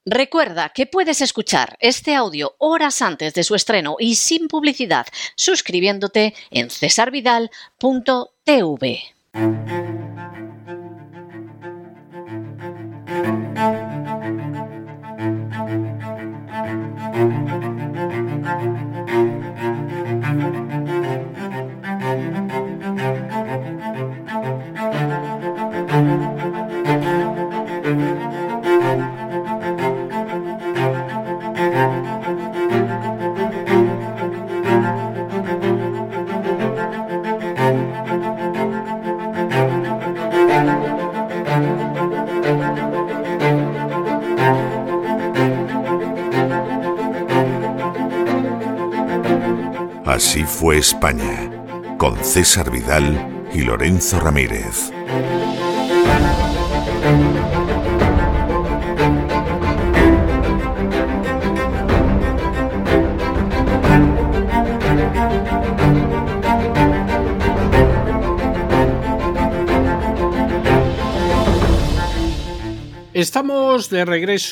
Recuerda que puedes escuchar este audio horas antes de su estreno y sin publicidad suscribiéndote en cesarvidal.tv. Así fue España, con César Vidal y Lorenzo Ramírez. Estamos de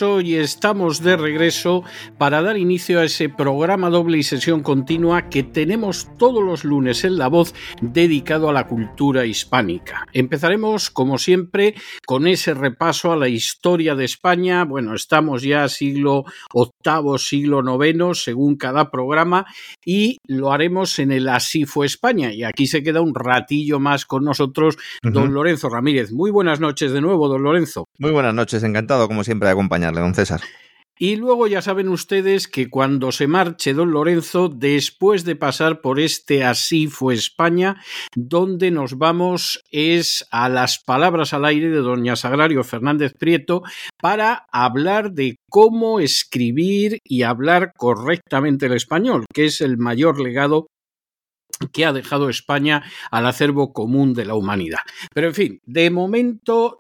regreso para dar inicio a ese programa doble y sesión continua que tenemos todos los lunes en La Voz dedicado a la cultura hispánica. Empezaremos, como siempre, con ese repaso a la historia de España. Bueno, estamos ya siglo VIII, siglo IX, según cada programa, y lo haremos en el Así fue España. Y aquí se queda un ratillo más con nosotros don Lorenzo Ramírez. Muy buenas noches de nuevo, don Lorenzo. Muy buenas noches. Encantado, como siempre, de acompañarle, don César. Y luego ya saben ustedes que cuando se marche don Lorenzo, después de pasar por este Así fue España, donde nos vamos es a las palabras al aire de doña Sagrario Fernández Prieto para hablar de cómo escribir y hablar correctamente el español, que es el mayor legado que ha dejado España al acervo común de la humanidad. Pero en fin, de momento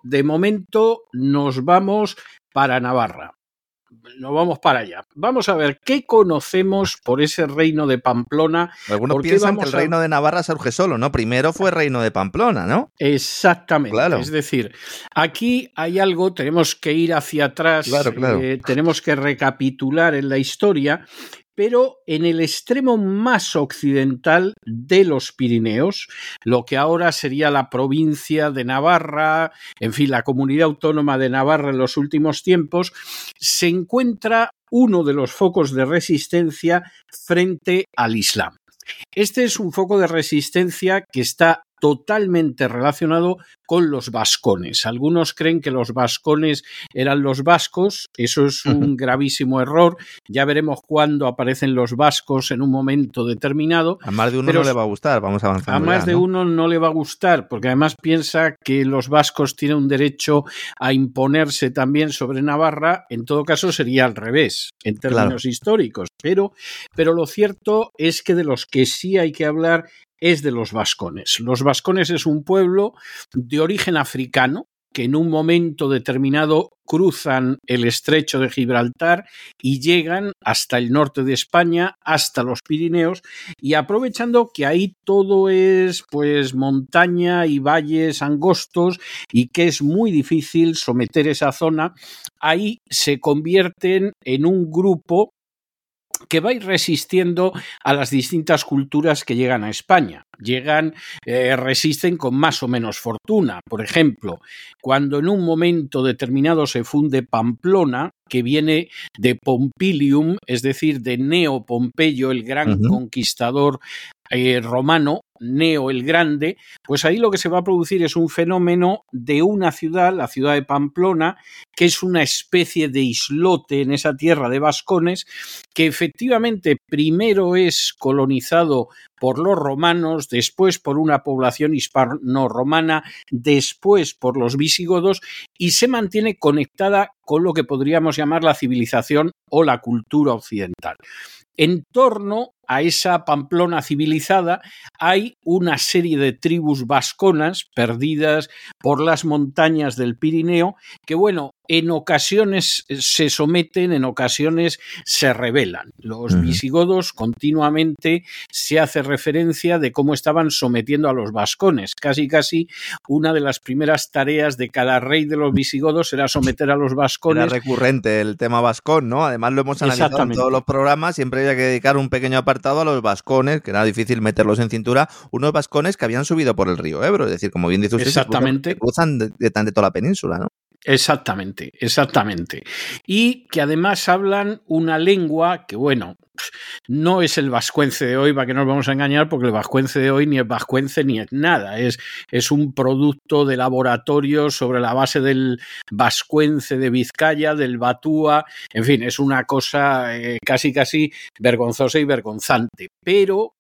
nos vamos para Navarra. Nos vamos para allá. Vamos a ver qué conocemos por ese reino de Pamplona. Algunos piensan que el reino de Navarra surge solo, ¿no? Primero fue reino de Pamplona, ¿no? Exactamente. Claro. Es decir, aquí hay algo, tenemos que ir hacia atrás, claro. Tenemos que recapitular en la historia, pero en el extremo más occidental de los Pirineos, lo que ahora sería la provincia de Navarra, en fin, la comunidad autónoma de Navarra en los últimos tiempos, se encuentra uno de los focos de resistencia frente al Islam. Este es un foco de resistencia que está totalmente relacionado con los vascones. Algunos creen que los vascones eran los vascos, eso es un gravísimo error. Ya veremos cuándo aparecen los vascos en un momento determinado. A más de uno no le va a gustar, vamos avanzando. A más de uno no le va a gustar, porque además piensa que los vascos tienen un derecho a imponerse también sobre Navarra. En todo caso sería al revés, en términos históricos. Pero lo cierto es que de los que sí hay que hablar es de los vascones. Los vascones es un pueblo de origen africano que en un momento determinado cruzan el estrecho de Gibraltar y llegan hasta el norte de España, hasta los Pirineos, y aprovechando que ahí todo es pues montaña y valles angostos y que es muy difícil someter esa zona, ahí se convierten en un grupo que va a ir resistiendo a las distintas culturas que llegan a España. Resisten con más o menos fortuna. Por ejemplo, cuando en un momento determinado se funde Pamplona, que viene de Pompilium, es decir, de Neo Pompeyo, el gran conquistador romano, Neo el Grande, pues ahí lo que se va a producir es un fenómeno de una ciudad, la ciudad de Pamplona, que es una especie de islote en esa tierra de vascones, que efectivamente primero es colonizado por los romanos, después por una población hispano-romana, después por los visigodos, y se mantiene conectada con lo que podríamos llamar la civilización o la cultura occidental. En torno a esa Pamplona civilizada hay una serie de tribus vasconas perdidas por las montañas del Pirineo que, bueno, en ocasiones se someten, en ocasiones se rebelan. Los visigodos continuamente se hace referencia de cómo estaban sometiendo a los vascones. Casi una de las primeras tareas de cada rey de los visigodos era someter a los vascones. Era recurrente el tema vascón, ¿no? Además lo hemos analizado en todos los programas, siempre había que dedicar un pequeño apartado a los vascones, que era difícil meterlos en cintura, unos vascones que habían subido por el río Ebro, es decir, como bien dice usted, se cruzan de toda la península, ¿no? Exactamente. Y que además hablan una lengua que, bueno, no es el vascuence de hoy, para que no nos vamos a engañar, porque el vascuence de hoy ni es vascuence ni es nada. Es un producto de laboratorio sobre la base del vascuence de Vizcaya, del batúa, en fin, es una cosa casi vergonzosa y vergonzante. Pero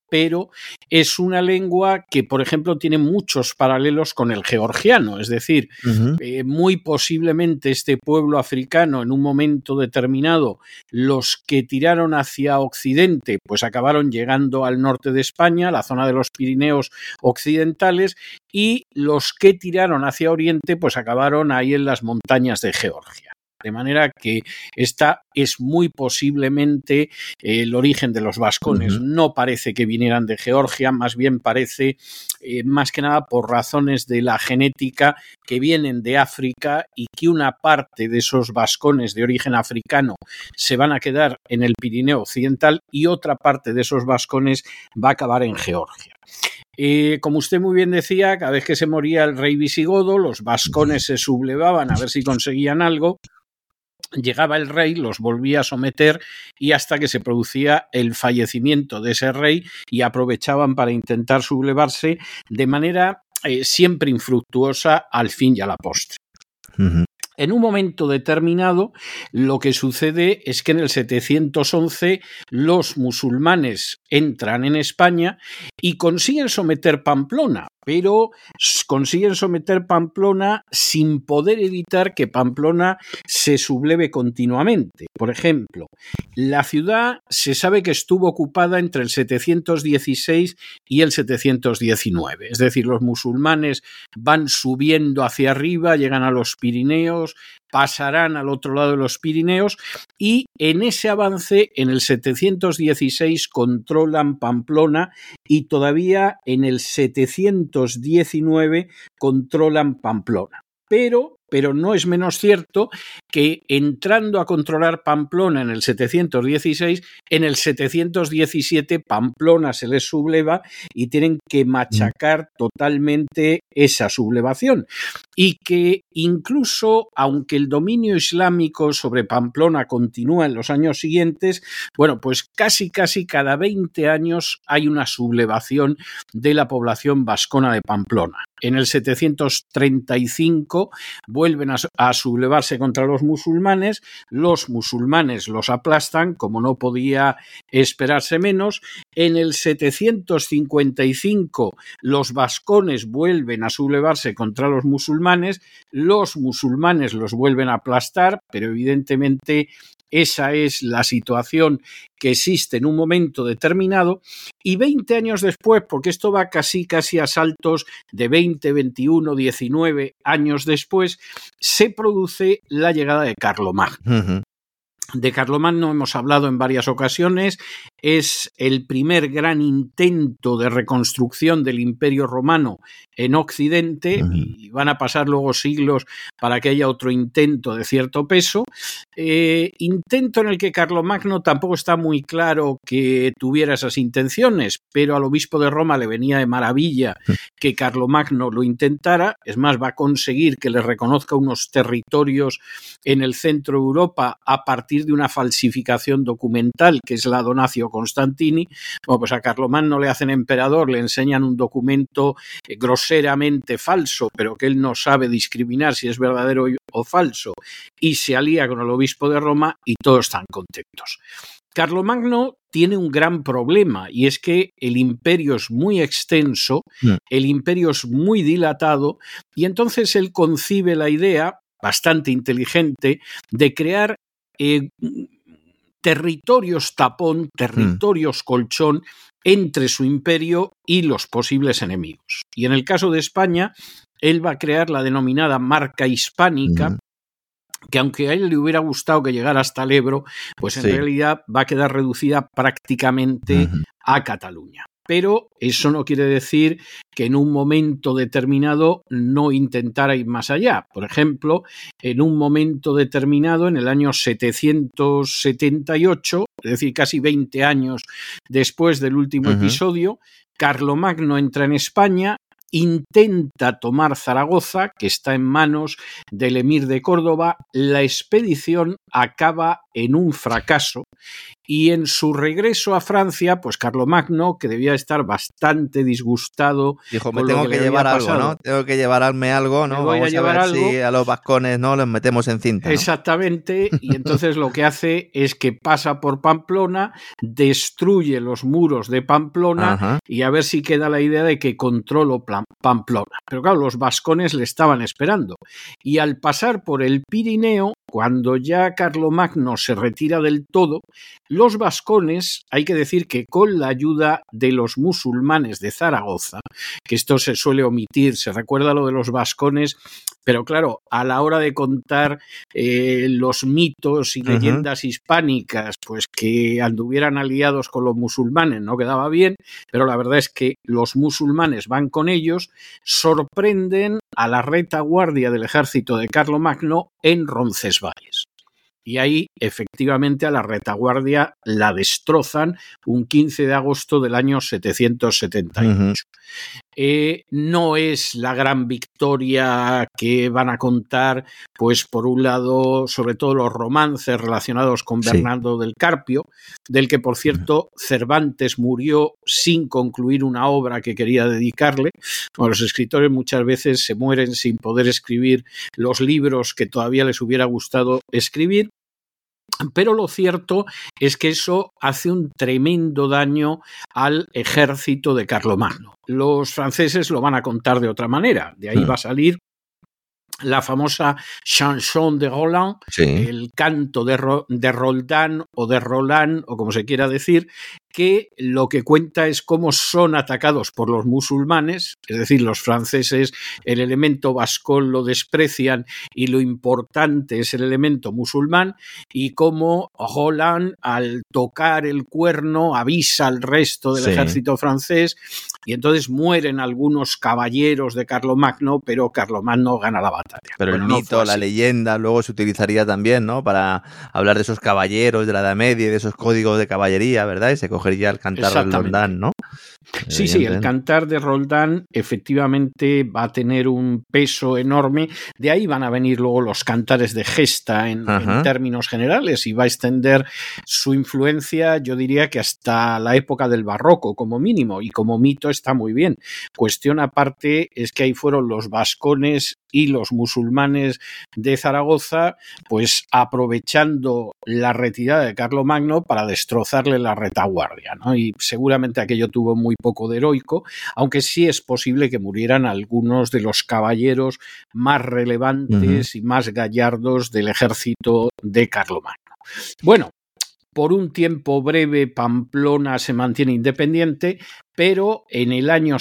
es una lengua que, por ejemplo, tiene muchos paralelos con el georgiano, es decir, muy posiblemente este pueblo africano en un momento determinado, los que tiraron hacia Occidente, pues acabaron llegando al norte de España, la zona de los Pirineos occidentales, y los que tiraron hacia Oriente, pues acabaron ahí en las montañas de Georgia. De manera que esta es muy posiblemente el origen de los vascones. No parece que vinieran de Georgia, más bien parece, más que nada por razones de la genética, que vienen de África y que una parte de esos vascones de origen africano se van a quedar en el Pirineo occidental y otra parte de esos vascones va a acabar en Georgia. Como usted muy bien decía, cada vez que se moría el rey visigodo, los vascones se sublevaban a ver si conseguían algo. Llegaba el rey, los volvía a someter y hasta que se producía el fallecimiento de ese rey y aprovechaban para intentar sublevarse de manera siempre infructuosa al fin y a la postre. En un momento determinado, lo que sucede es que en el 711 los musulmanes entran en España y consiguen someter Pamplona, pero consiguen someter Pamplona sin poder evitar que Pamplona se subleve continuamente. Por ejemplo, la ciudad se sabe que estuvo ocupada entre el 716 y el 719, es decir, los musulmanes van subiendo hacia arriba, llegan a los Pirineos, pasarán al otro lado de los Pirineos y en ese avance, en el 716, controlan Pamplona y todavía en el 719 controlan Pamplona. Pero no es menos cierto que entrando a controlar Pamplona en el 716, en el 717 Pamplona se les subleva y tienen que machacar totalmente esa sublevación. Y que incluso, aunque el dominio islámico sobre Pamplona continúa en los años siguientes, bueno, pues casi cada 20 años hay una sublevación de la población vascona de Pamplona. En el 735 vuelven a sublevarse contra los musulmanes los aplastan, como no podía esperarse menos. En el 755 los vascones vuelven a sublevarse contra los musulmanes los vuelven a aplastar, pero evidentemente esa es la situación que existe en un momento determinado y 20 años después, porque esto va casi a saltos de 20, 21, 19 años después, se produce la llegada de Carlomagno. De Carlomagno hemos hablado en varias ocasiones, es el primer gran intento de reconstrucción del Imperio Romano en Occidente y van a pasar luego siglos para que haya otro intento de cierto peso. Intento en el que Carlomagno tampoco está muy claro que tuviera esas intenciones, pero al obispo de Roma le venía de maravilla que Carlomagno lo intentara, es más, va a conseguir que le reconozca unos territorios en el centro de Europa a partir de una falsificación documental que es la Donatio Constantini. Bueno, pues a Carlomagno le hacen emperador, le enseñan un documento groseramente falso, pero que él no sabe discriminar si es verdadero o falso, y se alía con el obispo de Roma y todos están contentos. Carlomagno tiene un gran problema y es que el imperio es muy extenso, el imperio es muy dilatado y entonces él concibe la idea, bastante inteligente, de crear territorios tapón, territorios colchón entre su imperio y los posibles enemigos. Y en el caso de España, él va a crear la denominada marca hispánica, que aunque a él le hubiera gustado que llegara hasta el Ebro, pues en realidad va a quedar reducida prácticamente a Cataluña. Pero eso no quiere decir que en un momento determinado no intentara ir más allá. Por ejemplo, en un momento determinado, en el año 778, es decir, casi 20 años después del último episodio, Carlomagno entra en España, intenta tomar Zaragoza, que está en manos del emir de Córdoba. La expedición acaba en un fracaso y en su regreso a Francia, pues Carlomagno, que debía estar bastante disgustado, dijo, me tengo que llevar algo, ¿no? Tengo que llevarme algo, ¿no? Vamos a llevar ver algo. Si a los vascones no los metemos en cinta, ¿no? Exactamente, y entonces lo que hace es que pasa por Pamplona, destruye los muros de Pamplona y a ver si queda la idea de que controlo Pamplona. Pero claro, los vascones le estaban esperando y al pasar por el Pirineo, cuando ya Carlomagno se retira del todo, los vascones, hay que decir que con la ayuda de los musulmanes de Zaragoza, que esto se suele omitir, se recuerda lo de los vascones, pero claro, a la hora de contar los mitos y leyendas hispánicas, pues que anduvieran aliados con los musulmanes no quedaba bien, pero la verdad es que los musulmanes van con ellos, sorprenden a la retaguardia del ejército de Carlomagno en Roncesvalles. Y ahí, efectivamente, a la retaguardia la destrozan un 15 de agosto del año 778. No es la gran victoria que van a contar, pues por un lado, sobre todo los romances relacionados con Bernardo del Carpio, del que, por cierto, Cervantes murió sin concluir una obra que quería dedicarle. Bueno, los escritores muchas veces se mueren sin poder escribir los libros que todavía les hubiera gustado escribir. Pero lo cierto es que eso hace un tremendo daño al ejército de Carlomagno. Los franceses lo van a contar de otra manera. De ahí va a salir la famosa chanson de Roland, el canto de Roldán o de Roland, o como se quiera decir, que lo que cuenta es cómo son atacados por los musulmanes, es decir, los franceses el elemento vascón lo desprecian y lo importante es el elemento musulmán, y cómo Roland al tocar el cuerno avisa al resto del ejército francés y entonces mueren algunos caballeros de Carlomagno, pero Carlomagno gana la batalla. Pero bueno, el mito, la leyenda, luego se utilizaría también, ¿no? Para hablar de esos caballeros de la Edad Media y de esos códigos de caballería, ¿verdad? Y se cogería el cantar de Roldán, ¿no? Sí, el cantar de Roldán efectivamente va a tener un peso enorme. De ahí van a venir luego los cantares de gesta en términos generales y va a extender su influencia, yo diría que hasta la época del barroco como mínimo, y como mito está muy bien. Cuestión aparte es que ahí fueron los vascones y los musulmanes de Zaragoza, pues aprovechando la retirada de Carlomagno para destrozarle la retaguardia, ¿no? Y seguramente aquello tuvo muy poco de heroico, aunque sí es posible que murieran algunos de los caballeros más relevantes y más gallardos del ejército de Carlomagno. Bueno, por un tiempo breve Pamplona se mantiene independiente, pero en el año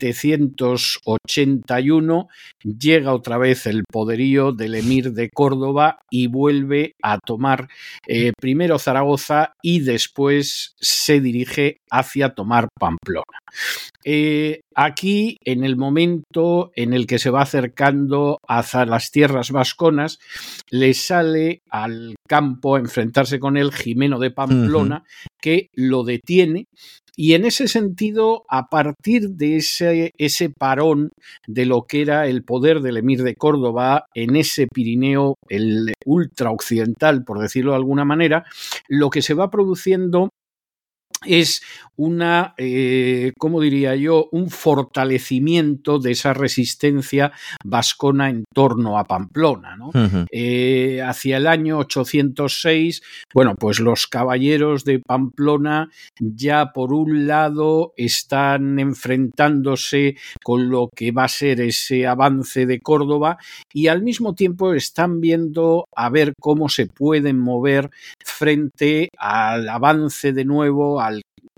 781 llega otra vez el poderío del emir de Córdoba y vuelve a tomar primero Zaragoza y después se dirige hacia tomar Pamplona. Aquí, en el momento en el que se va acercando hacia las tierras vasconas, le sale al campo a enfrentarse con él Jimeno de Pamplona, que lo detiene. Y en ese sentido, a partir de ese parón de lo que era el poder del emir de Córdoba en ese Pirineo, el ultraoccidental, por decirlo de alguna manera, lo que se va produciendo es una, ¿cómo diría yo?, un fortalecimiento de esa resistencia vascona en torno a Pamplona, ¿no? Hacia el año 806, bueno, pues los caballeros de Pamplona ya por un lado están enfrentándose con lo que va a ser ese avance de Córdoba y al mismo tiempo están viendo a ver cómo se pueden mover frente al avance de nuevo, al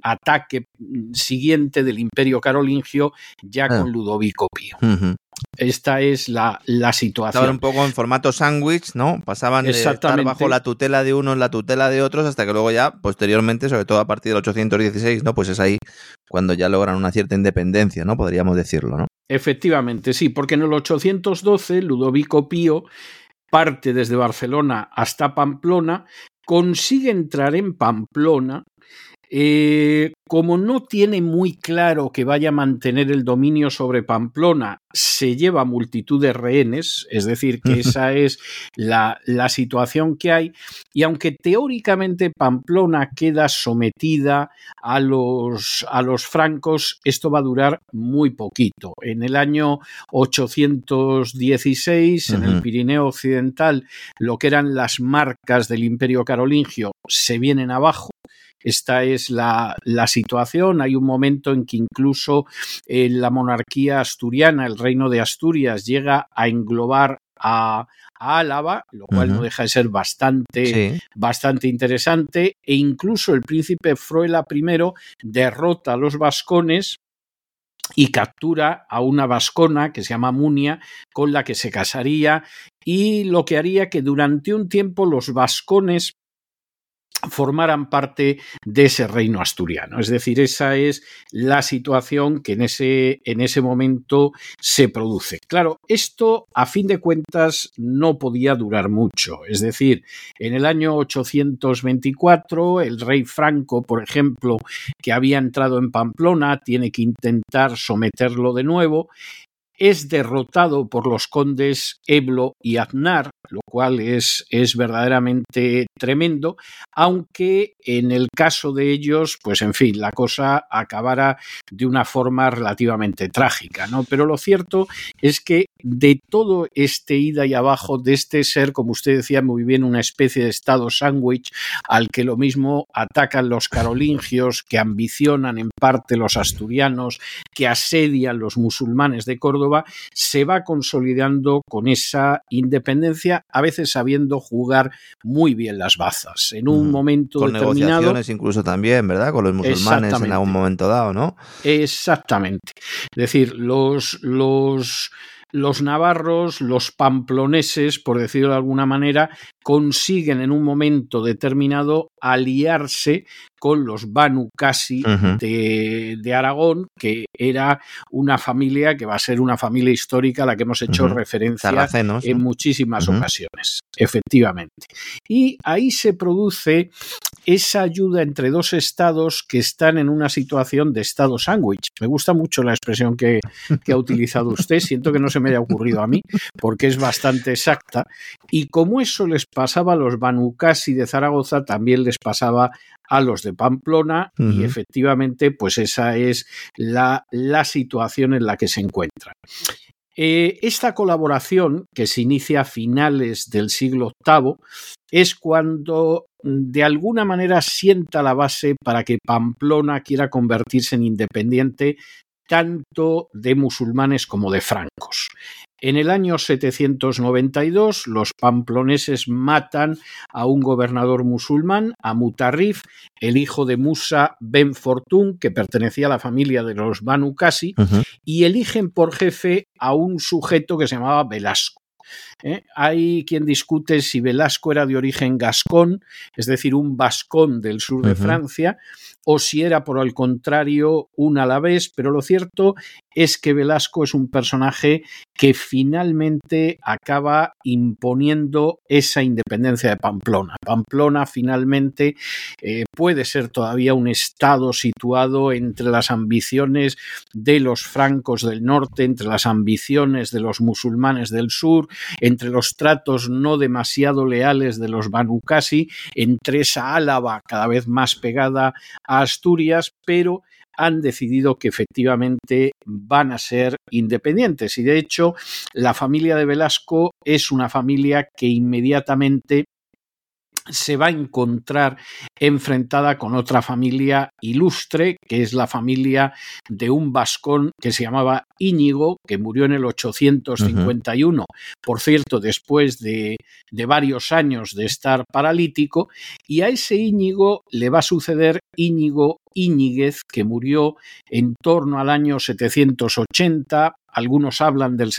ataque siguiente del Imperio Carolingio ya con Ludovico Pío. Esta es la situación. Estaban un poco en formato sándwich, ¿no? Pasaban de estar bajo la tutela de unos, la tutela de otros, hasta que luego ya, posteriormente, sobre todo a partir del 816, ¿no? Pues es ahí cuando ya logran una cierta independencia, ¿no? Podríamos decirlo, ¿no? Efectivamente, sí, porque en el 812 Ludovico Pío parte desde Barcelona hasta Pamplona, consigue entrar en Pamplona. Como no tiene muy claro que vaya a mantener el dominio sobre Pamplona, se lleva multitud de rehenes, es decir, que esa es la situación que hay, y aunque teóricamente Pamplona queda sometida a los francos, esto va a durar muy poquito. En el año 816, en el Pirineo Occidental, lo que eran las marcas del Imperio Carolingio se vienen abajo. Esta es la situación. Hay un momento en que incluso la monarquía asturiana, el reino de Asturias, llega a englobar a Álava, lo cual no deja de ser bastante interesante, e incluso el príncipe Fruela I derrota a los vascones y captura a una vascona que se llama Munia, con la que se casaría, y lo que haría que durante un tiempo los vascones formaran parte de ese reino asturiano. Es decir, esa es la situación que en ese momento se produce. Claro, esto a fin de cuentas no podía durar mucho. Es decir, en el año 824 el rey Franco, por ejemplo, que había entrado en Pamplona, tiene que intentar someterlo de nuevo. Es derrotado por los condes Eblo y Aznar, lo cual es verdaderamente tremendo, aunque en el caso de ellos, pues en fin, la cosa acabara de una forma relativamente trágica, ¿no? Pero lo cierto es que de todo este ida y abajo, de este ser, como usted decía muy bien, una especie de estado sándwich al que lo mismo atacan los carolingios, que ambicionan en parte los asturianos, que asedian los musulmanes de Córdoba, se va consolidando con esa independencia, a veces sabiendo jugar muy bien las bazas. En un momento con determinado... Con negociaciones incluso también, ¿verdad? Con los musulmanes en algún momento dado, ¿no? Exactamente. Es decir, los navarros, los pamploneses, por decirlo de alguna manera, consiguen en un momento determinado aliarse con los Banu Qasi de Aragón, que era una familia que va a ser una familia histórica a la que hemos hecho referencia en muchísimas ocasiones, efectivamente. Y ahí se produce esa ayuda entre dos estados que están en una situación de estado sándwich. Me gusta mucho la expresión que ha utilizado usted, siento que no se me haya ocurrido a mí, porque es bastante exacta, y como eso les pasaba a los Banu Qasi de Zaragoza, también les pasaba a los de Pamplona, y efectivamente pues esa es la situación en la que se encuentran. Esta colaboración, que se inicia a finales del siglo VIII, es cuando de alguna manera sienta la base para que Pamplona quiera convertirse en independiente tanto de musulmanes como de francos. En el año 792, los pamploneses matan a un gobernador musulmán, a Mutarrif, el hijo de Musa ben Fortun, que pertenecía a la familia de los Banu Qasi, y eligen por jefe a un sujeto que se llamaba Velasco. Hay quien discute si Velasco era de origen gascón, es decir, un vascón del sur de Francia, o si era por el contrario un alavés, pero lo cierto es que Velasco es un personaje que finalmente acaba imponiendo esa independencia de Pamplona. Pamplona finalmente puede ser todavía un estado situado entre las ambiciones de los francos del norte, entre las ambiciones de los musulmanes del sur, entre los tratos no demasiado leales de los Banu Qasi, entre esa Álava cada vez más pegada a Asturias, pero han decidido que efectivamente van a ser independientes. Y de hecho, la familia de Velasco es una familia que inmediatamente se va a encontrar enfrentada con otra familia ilustre, que es la familia de un vascón que se llamaba Íñigo, que murió en el 851, por cierto, después de varios años de estar paralítico, y a ese Íñigo le va a suceder Íñigo Íñiguez, que murió en torno al año 780, algunos hablan del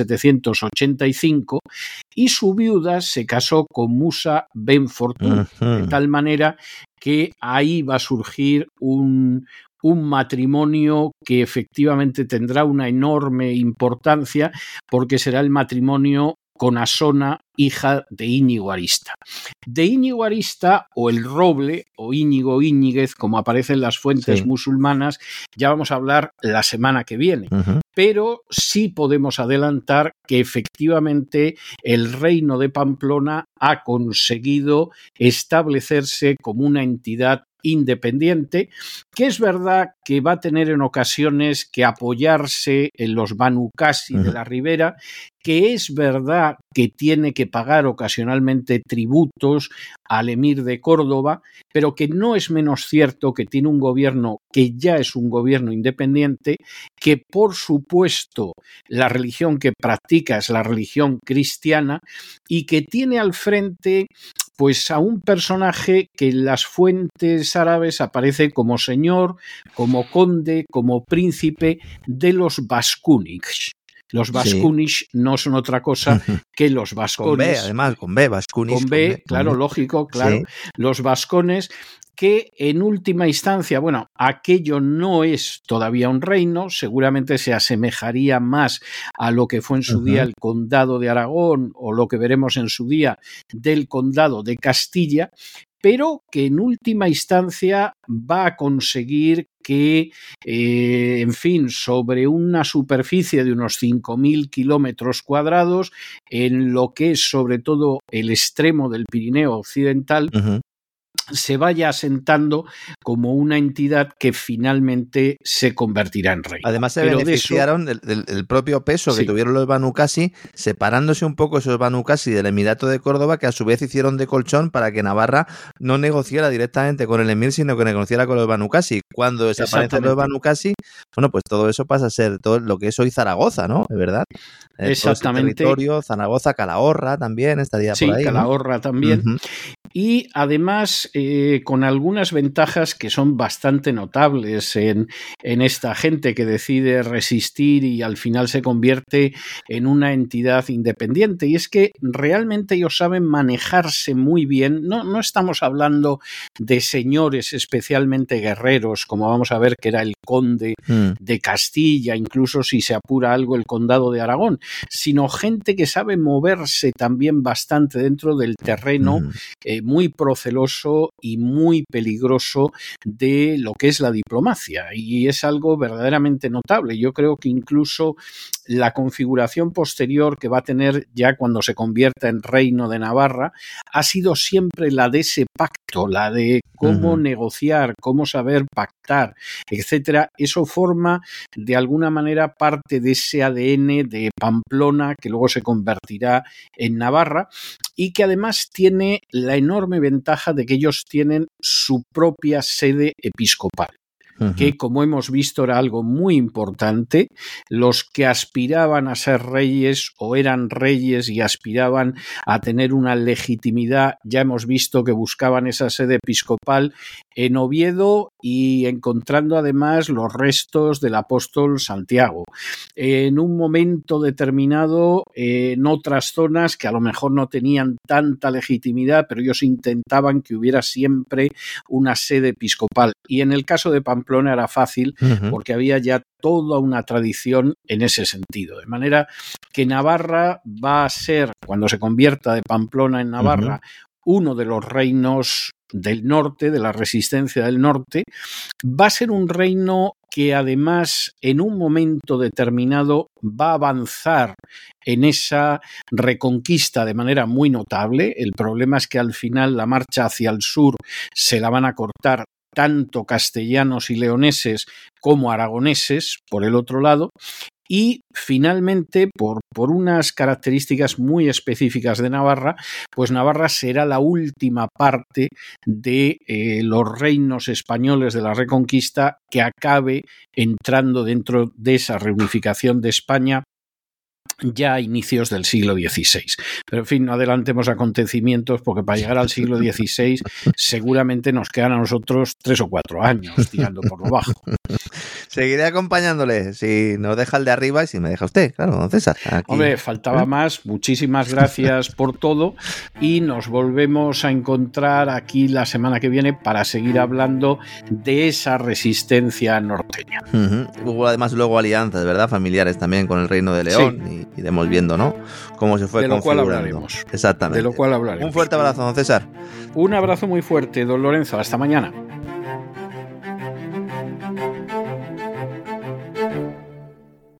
785, y su viuda se casó con Musa ben Fortun, de tal manera que ahí va a surgir un matrimonio que efectivamente tendrá una enorme importancia, porque será el matrimonio con Asona, hija de Íñigo Arista. De Íñigo Arista, o el Roble, o Íñigo Íñiguez, como aparece en las fuentes musulmanas, ya vamos a hablar la semana que viene. Pero sí podemos adelantar que efectivamente el reino de Pamplona ha conseguido establecerse como una entidad independiente, que es verdad que va a tener en ocasiones que apoyarse en los Banu Qasi de la Ribera, que es verdad que tiene que pagar ocasionalmente tributos al emir de Córdoba, pero que no es menos cierto que tiene un gobierno que ya es un gobierno independiente, que por supuesto la religión que practica es la religión cristiana y que tiene al frente pues a un personaje que en las fuentes árabes aparece como señor, como conde, como príncipe de los Vascúnics. Los Vascúnics no son otra cosa que los vascones. Con B, además, con B, Vascúnics. Con B, claro, lógico, claro. Sí. Los vascones, que en última instancia, bueno, aquello no es todavía un reino, seguramente se asemejaría más a lo que fue en su día el condado de Aragón o lo que veremos en su día del condado de Castilla, pero que en última instancia va a conseguir que, en fin, sobre una superficie de unos 5.000 kilómetros cuadrados, en lo que es sobre todo el extremo del Pirineo occidental, se vaya asentando como una entidad que finalmente se convertirá en reino. Además se beneficiaron del propio peso que tuvieron los Banu Qasi, separándose un poco esos Banu Qasi del Emirato de Córdoba, que a su vez hicieron de colchón para que Navarra no negociara directamente con el emir, sino que negociara con los Banu Qasi. Cuando desaparecen los Banu Qasi, bueno, pues todo eso pasa a ser todo lo que es hoy Zaragoza, ¿no? ¿Es verdad? Exactamente. Todo ese territorio, Zaragoza, Calahorra también estaría por ahí. Sí, Calahorra, ¿no? También. Y además con algunas ventajas que son bastante notables en esta gente que decide resistir y al final se convierte en una entidad independiente. Y es que realmente ellos saben manejarse muy bien. No estamos hablando de señores especialmente guerreros, como vamos a ver que era el conde de Castilla, incluso si se apura algo el condado de Aragón, sino gente que sabe moverse también bastante dentro del terreno, muy proceloso y muy peligroso de lo que es la diplomacia, y es algo verdaderamente notable. Yo creo que incluso la configuración posterior que va a tener ya cuando se convierta en reino de Navarra ha sido siempre la de ese pacto, la de cómo negociar, cómo saber pactar, etcétera. Eso forma de alguna manera parte de ese ADN de Pamplona que luego se convertirá en Navarra, y que además tiene la enorme ventaja de que ellos tienen su propia sede episcopal, que, como hemos visto, era algo muy importante. Los que aspiraban a ser reyes o eran reyes y aspiraban a tener una legitimidad, ya hemos visto que buscaban esa sede episcopal en Oviedo y encontrando además los restos del apóstol Santiago. En un momento determinado, en otras zonas que a lo mejor no tenían tanta legitimidad, pero ellos intentaban que hubiera siempre una sede episcopal. Y en el caso de Pamplona era fácil porque había ya toda una tradición en ese sentido. De manera que Navarra va a ser, cuando se convierta de Pamplona en Navarra, uno de los reinos del norte, de la resistencia del norte. Va a ser un reino que además en un momento determinado va a avanzar en esa reconquista de manera muy notable. El problema es que al final la marcha hacia el sur se la van a cortar tanto castellanos y leoneses como aragoneses por el otro lado. Y finalmente, por unas características muy específicas de Navarra, pues Navarra será la última parte de los reinos españoles de la Reconquista que acabe entrando dentro de esa reunificación de España ya a inicios del siglo XVI. Pero en fin, no adelantemos acontecimientos porque para llegar al siglo XVI seguramente nos quedan a nosotros 3 o 4 años tirando por lo bajo. Seguiré acompañándole si nos deja el de arriba y si me deja usted, claro, don César. Aquí. Hombre, faltaba más. Muchísimas gracias por todo y nos volvemos a encontrar aquí la semana que viene para seguir hablando de esa resistencia norteña. Hubo además luego alianzas, ¿verdad? Familiares también con el Reino de León. Sí. Y iremos viendo, ¿no? Cómo se fue configurando. De lo cual hablaremos. Exactamente. De lo cual hablaremos. Un fuerte abrazo, don César. Un abrazo muy fuerte, don Lorenzo. Hasta mañana.